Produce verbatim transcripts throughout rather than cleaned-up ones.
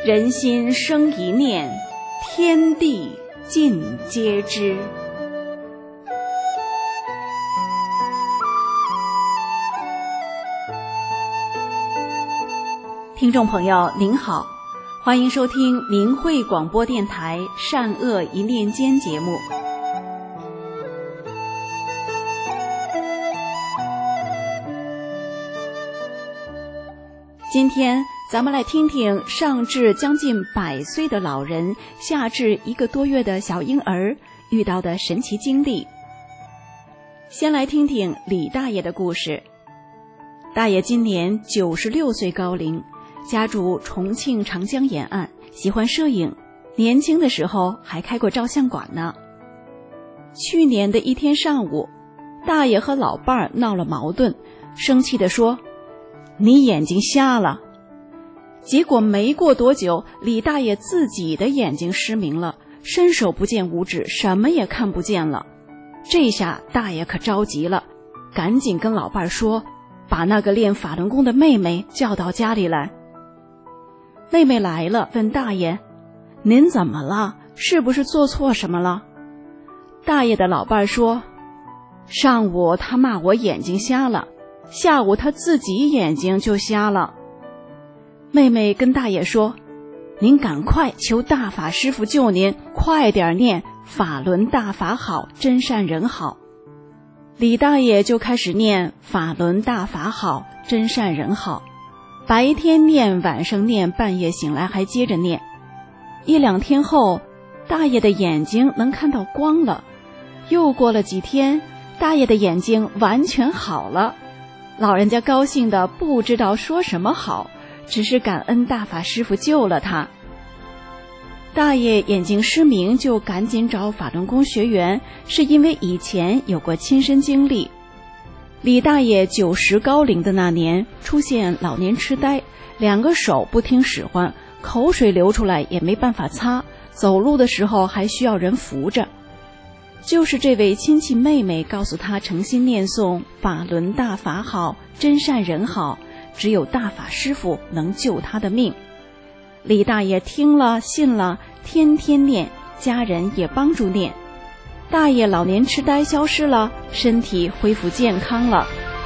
人心生一念，天地尽皆知。听众朋友您好，欢迎收听明慧广播电台善恶一念间节目。今天咱们来听听上至将近百岁的老人，下至一个多月的小婴儿遇到的神奇经历。先来听听李大爷的故事。大爷今年九十六岁高龄，家住重庆长江沿岸，喜欢摄影，年轻的时候还开过照相馆呢。去年的一天上午，大爷和老伴儿闹了矛盾，生气地说：“你眼睛瞎了。”结果没过多久，李大爷自己的眼睛失明了，伸手不见五指，什么也看不见了。这下大爷可着急了，赶紧跟老伴儿说，把那个练法轮功的妹妹叫到家里来。妹妹来了，问大爷：“您怎么了？是不是做错什么了？”大爷的老伴儿说：“上午他骂我眼睛瞎了，下午他自己眼睛就瞎了。”妹妹跟大爷说：“您赶快求大法师父救您，快点念法轮大法好，真善人好。”李大爷就开始念法轮大法好，真善人好，白天念，晚上念，半夜醒来还接着念。一两天后，大爷的眼睛能看到光了。又过了几天，大爷的眼睛完全好了。老人家高兴的不知道说什么好，只是感恩大法师父救了他。大爷眼睛失明，就赶紧找法轮功学员，是因为以前有过亲身经历。李大爷九十高龄的那年，出现老年痴呆，两个手不听使唤，口水流出来也没办法擦，走路的时候还需要人扶着。就是这位亲戚妹妹告诉他，诚心念诵法轮大法好，真善人好，只有大法师父能救他的命。李大爷听了信了，天天念，家人也帮助念。大爷老年痴呆消失了，身体恢复健康了。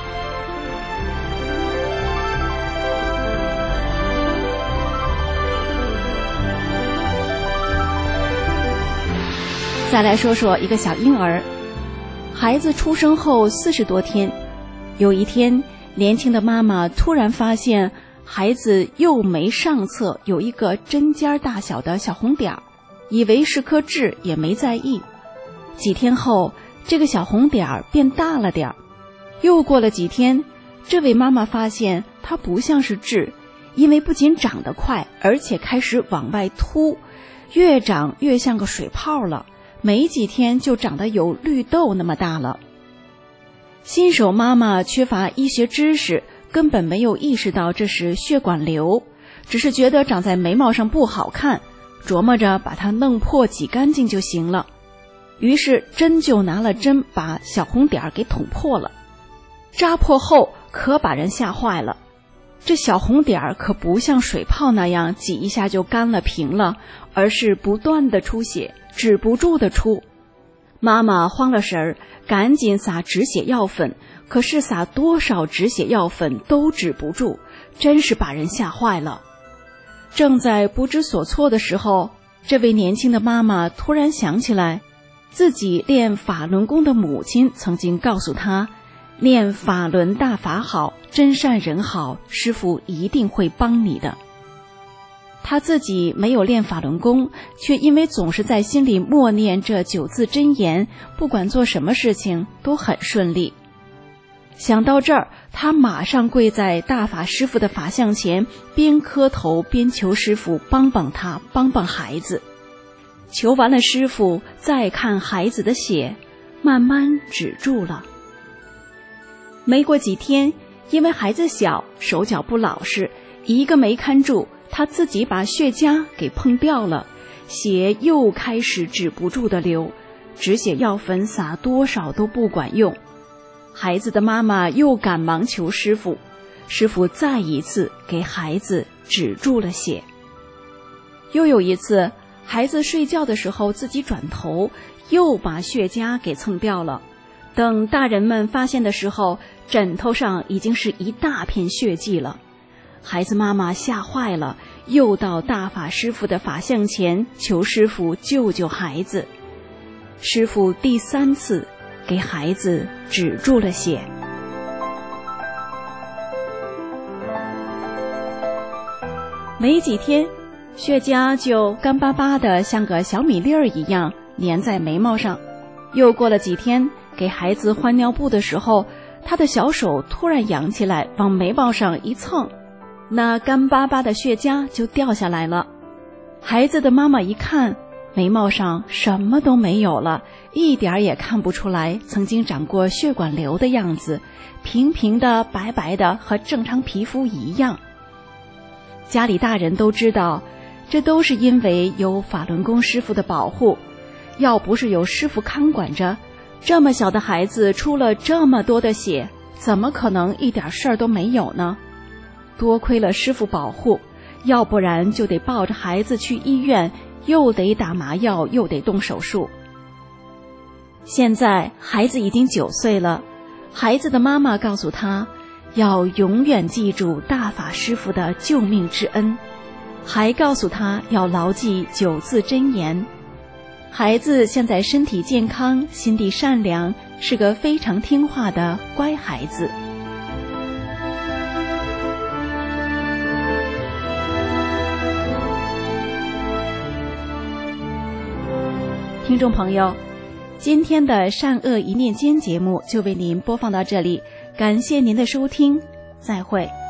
再来说说一个小婴儿，孩子出生后四十多天，有一天，年轻的妈妈突然发现孩子右眉上侧有一个针尖大小的小红点儿，以为是颗痣，也没在意。几天后，这个小红点儿变大了点儿。又过了几天，这位妈妈发现它不像是痣，因为不仅长得快，而且开始往外凸，越长越像个水泡了，没几天就长得有绿豆那么大了。新手妈妈缺乏医学知识，根本没有意识到这是血管瘤，只是觉得长在眉毛上不好看，琢磨着把它弄破挤干净就行了。于是针就拿了针把小红点给捅破了，扎破后可把人吓坏了。这小红点可不像水泡那样挤一下就干了平了，而是不断的出血，止不住的出。妈妈慌了神儿，赶紧撒止血药粉，可是撒多少止血药粉都止不住，真是把人吓坏了。正在不知所措的时候，这位年轻的妈妈突然想起来，自己练法轮功的母亲曾经告诉她，念法轮大法好，真善人好，师父一定会帮你的。她自己没有练法轮功，却因为总是在心里默念这九字真言，不管做什么事情都很顺利。想到这儿，她马上跪在大法师父的法像前，边磕头边求师父帮帮她，帮帮孩子。求完了师父，再看孩子的血，慢慢止住了。没过几天，因为孩子小，手脚不老实，一个没看住，他自己把血痂给碰掉了，血又开始止不住的流，止血药粉撒多少都不管用。孩子的妈妈又赶忙求师父，师父再一次给孩子止住了血。 又有一次，孩子睡觉的时候自己转头，又把血夹给蹭掉了。等大人们发现的时候，枕头上已经是一大片血迹了。孩子妈妈吓坏了，又到大法师父的法像前求师父救救孩子。师父第三次给孩子止住了血。没几天，血痂就干巴巴的像个小米粒儿一样粘在眉毛上。又过了几天，给孩子换尿布的时候，他的小手突然扬起来往眉毛上一蹭，那干巴巴的血痂就掉下来了。孩子的妈妈一看，眉毛上什么都没有了，一点也看不出来曾经长过血管瘤的样子，平平的白白的，和正常皮肤一样。家里大人都知道，这都是因为有法轮功师傅的保护，要不是有师傅看管着，这么小的孩子出了这么多的血，怎么可能一点事儿都没有呢？多亏了师傅保护，要不然就得抱着孩子去医院，又得打麻药，又得动手术。现在孩子已经九岁了，孩子的妈妈告诉他，要永远记住大法师父的救命之恩，还告诉他要牢记九字真言。孩子现在身体健康，心地善良，是个非常听话的乖孩子。听众朋友，今天的善恶一念间节目就为您播放到这里，感谢您的收听，再会。